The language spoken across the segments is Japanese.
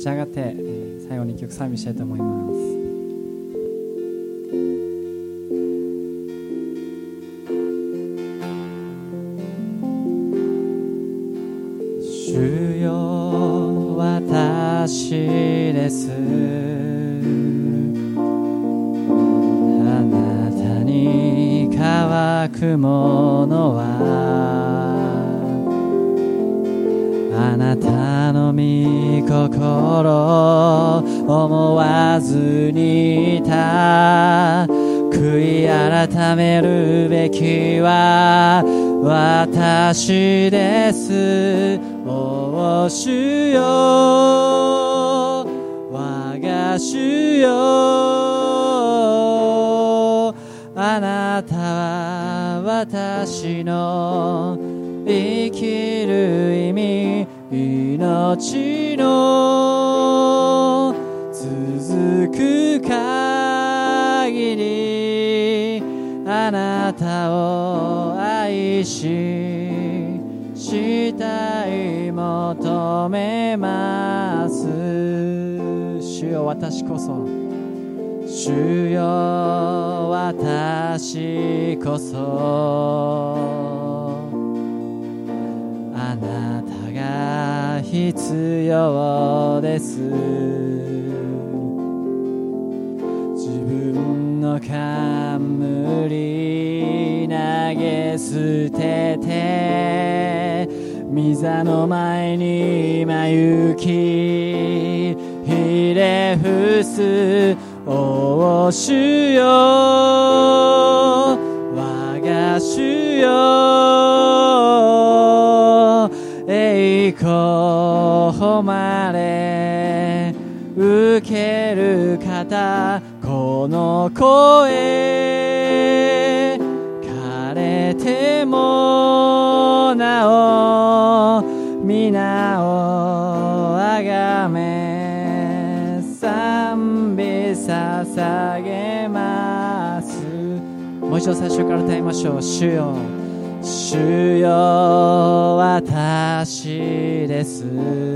ち上がって最後に一曲賛美したいと思います。主よ私です、あなたに乾くものはあなたの御心思わずにいた。悔い改めるべきは私です。お主よ我が主よ、あなたは私の生きる意味、命の続く限りあなたを愛し慕い求めます。主よ私こそ、主よ私こそあなたが必要です。自分の冠投げ捨てて御座の前に今行きひれ伏す。お主よ我が主よ、栄光誉れ受ける方、この声枯れてもなお皆をあがめ賛美捧げます。もう一度最初から歌いましょう。主よ主よ私です、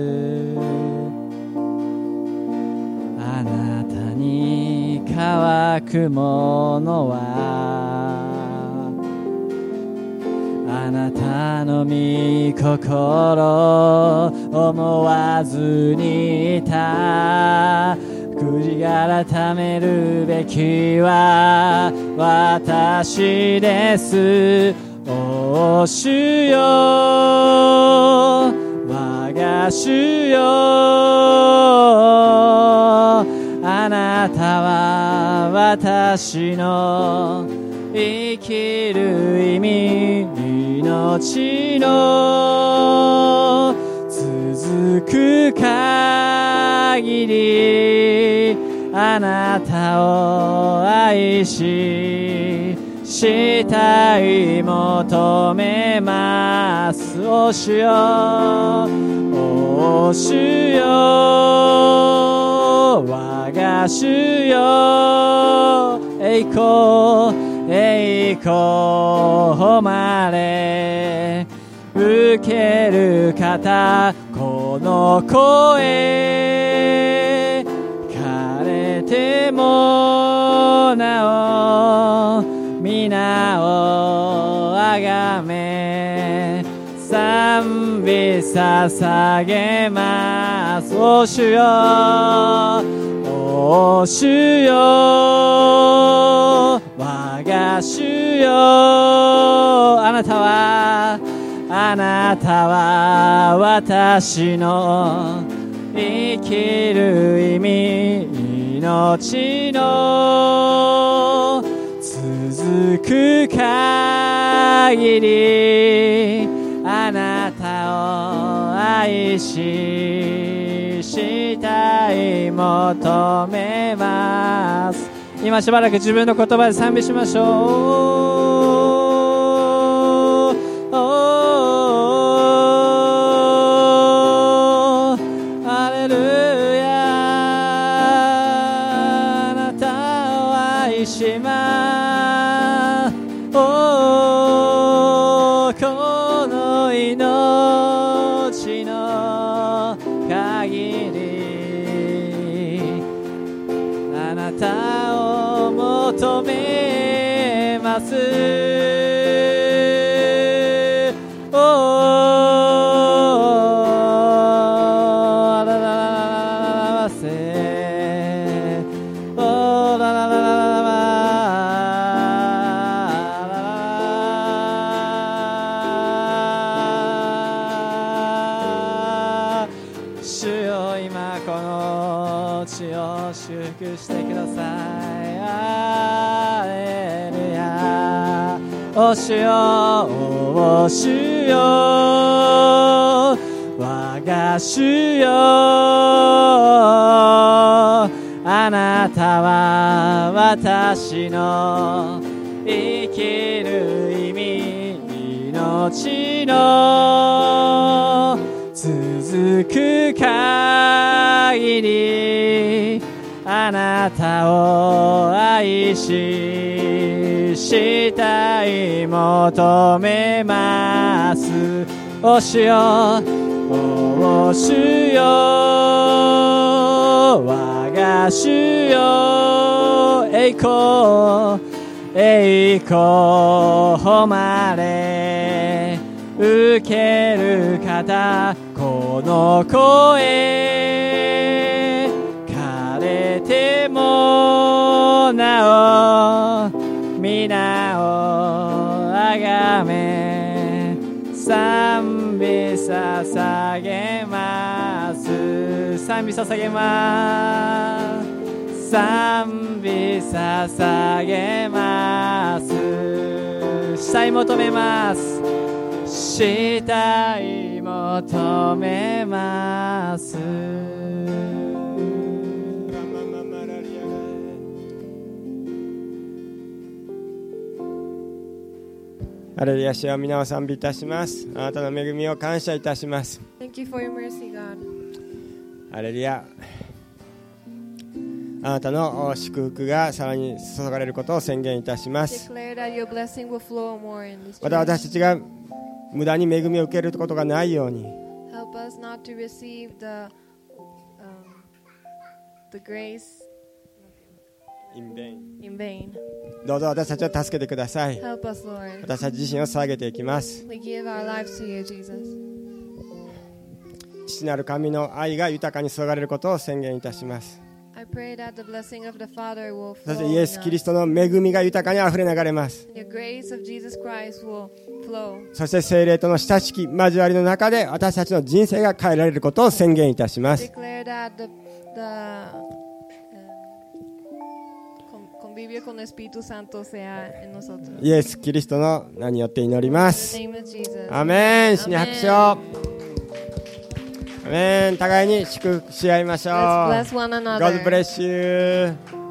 あなたに乾くものはあなたの御心思わずにいた。悔い改めるべきは私です。お主よ我が主よ、あなたは私の生きる意味、命の続く限りあなたを愛し慕い求めます。お主よお主よ我が主よ、栄光栄光誉れ受ける方、この声枯れてもなお皆をあがめ賛美捧げます。お主よお主よ我が主よ、あなたは私の生きる意味、命の続く限りあなたを愛し慕い求めます。今しばらく自分の言葉で賛美しましょう。ハレルヤ、あなたを愛します。この命の限り求めます。主よ、今この地を祝福してください。アレルヤ。お主よ、お主よ、我が主よ、あなたは私の生きる意味、命の続く限りあなたを愛し慕い求めます。お主よ、お主よ、我が主よ、栄光栄光誉れ受ける方、この声枯れてもなお皆をあがめ賛美捧げます。賛美捧げます。賛美捧げます。慕い求めます。慕い求めます。 ハレルヤ、主よ、皆を賛美いたします。あなたの恵みを感謝いたします。 Thank you for your mercy, God. ハレルヤ、あなたの祝福がさらに注がれることを宣言いたします。 Declare that your blessing will flow more in this また church. 私たちが無駄に恵みを受けることがないように、 Help us not to receive the grace in vain. どうぞ私たちを助けてください。 Help us, Lord. 私たち自身を捧げていきます。 We give our lives to you, Jesus. 父なる神の愛が豊かに注がれることを宣言いたします。 I pray that the blessing of the Father will そして flow イ in エス・キリ us. ストの恵みが豊かにあふれ流れます。 Your grace of Jesus Christ will flow. そして聖霊との親しき交わりの中で私たちの人生が変えられることを宣言いたします。 Declare that the convivio con el Espíritu Santo sea en nosotros. イエス・キリストの名によって祈りま In す。 the name of Jesus. アメン。主に拍手を。アメン。互いに祝福し合いましょう。 Let's bless one another. God bless you.